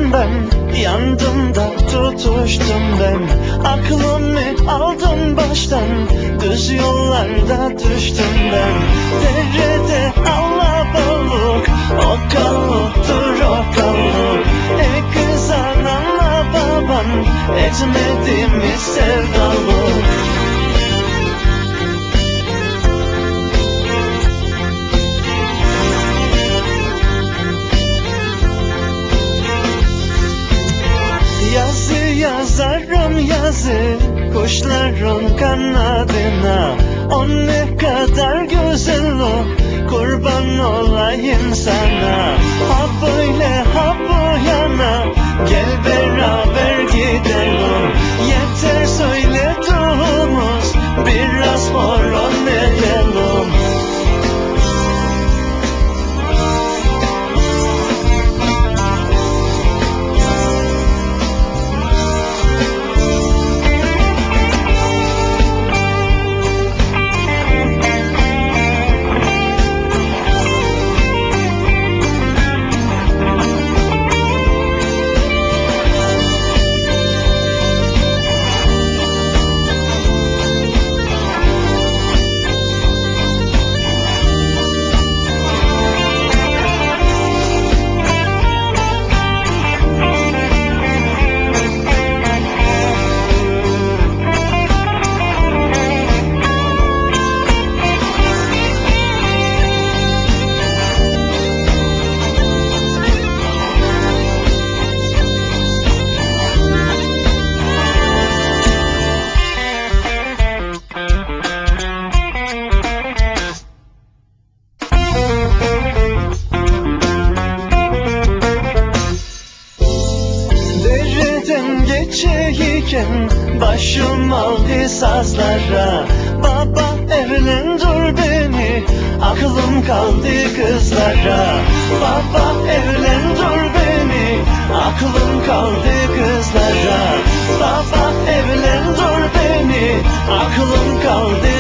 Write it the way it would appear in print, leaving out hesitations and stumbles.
Yandım ben, yandım da tutuştum ben. Aklımı aldın baştan, düz yollarda düştüm ben. Derede alabalık, okalıktır okalık. Kız ananla baban, etmedi mi sevdalık? Yazı yazarım yazı, kuşların kanadına. O ne kadar güzel o, kurban olayım sana. Ha böyle ha bu yana, gel beraber gidelim. Yeter söylediğimiz, biraz horon edelim. Dereden geçeyken başım aldı sazlara. Baba evlendir beni, aklım kaldı kızlara. Baba evlendir beni, aklım kaldı kızlara. Baba evlendir beni, aklım kaldı